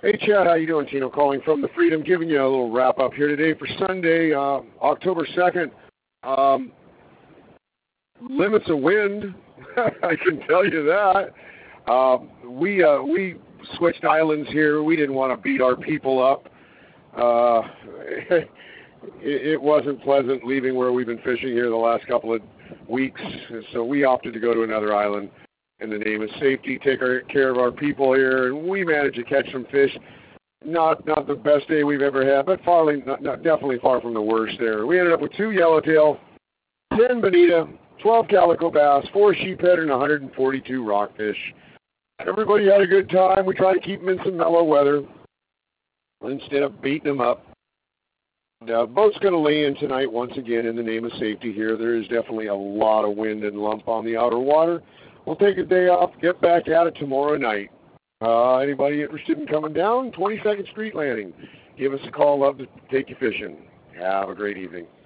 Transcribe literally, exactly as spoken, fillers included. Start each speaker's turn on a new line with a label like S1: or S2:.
S1: Hey, Chad, how you doing? Tino calling from the Freedom, giving you a little wrap-up here today for Sunday, uh, October second. Um, limits of wind, I can tell you that. Uh, we uh, we switched islands here. We didn't want to beat our people up. Uh, it, it wasn't pleasant leaving where we've been fishing here the last couple of weeks, so we opted to go to another island. In the name of safety, take our, care of our people here, and we managed to catch some fish. Not not the best day we've ever had, but far, not, not, definitely far from the worst there. We ended up with two yellowtail, ten bonita, twelve calico bass, four sheephead, and one hundred forty-two rockfish. Everybody had a good time. We tried to keep them in some mellow weather instead of beating them up. The boat's going to lay in tonight once again in the name of safety here. There is definitely a lot of wind and lump on the outer water. We'll take a day off, get back at it tomorrow night. Uh, anybody interested in coming down? twenty-second Street Landing. Give us a call. Love to take you fishing. Have a great evening.